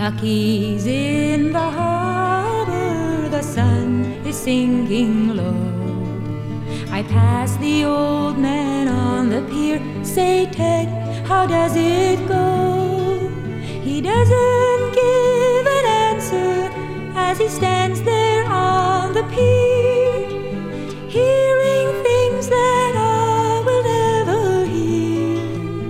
Lucky's in the harbor, the sun is sinking low. I pass the old man on the pier, say, Ted, how does it go? He doesn't give an answer as he stands there on the pier, hearing things that I will never hear.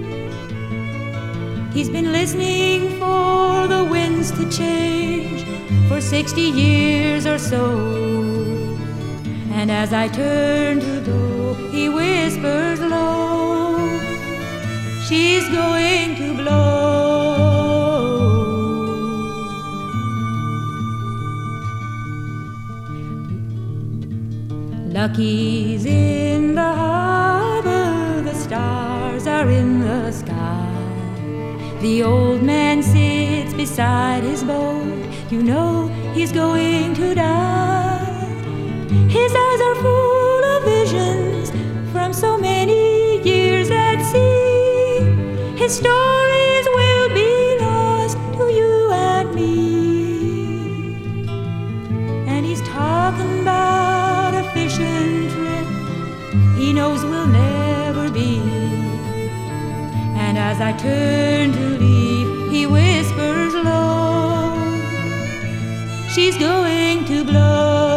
He's been listening for the winds to change for 60 years or so. And as I turn to go, he whispers low, she's going to blow. Lucky's in the harbor, the stars are in the sky. The old man sits beside his boat, you know he's going to die. His eyes are full of visions from so many years at sea. His stories will be lost to you and me. And he's talking about a fishing trip he knows will never be. And as I turn to leave, he whispers low, she's going to blow.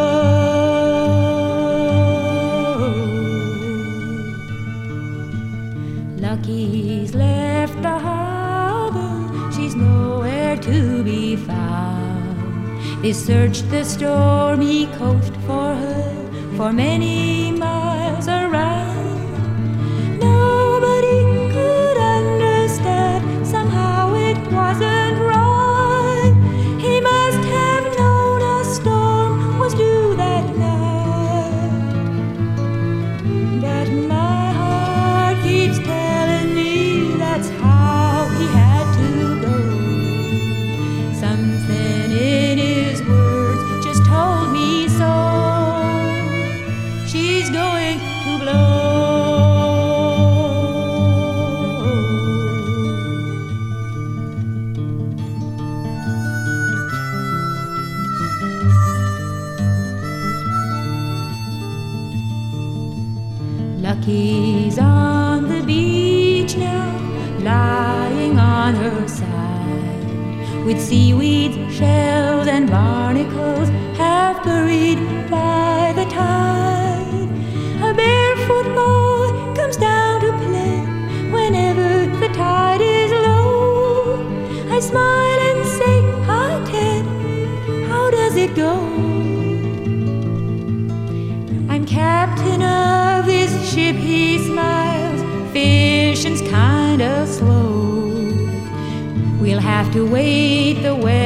Lucky's left the harbor, she's nowhere to be found. They searched the stormy coast for her for many miles around. Nobody could understand, somehow it wasn't right. He must have known a storm was due that night. But my heart keeps telling me that's how he had to go. Something in his words just told me so. She's going to blow. Lucky's on the beach now, lying on her side, with seaweeds, shells, and barnacles half buried by the tide. A barefoot boy comes down to play whenever the tide is low. I smile and say, hi Ted, how does it go? I'm captain of this ship, he smiles, fishing's kinda slow. We'll have to wait the weather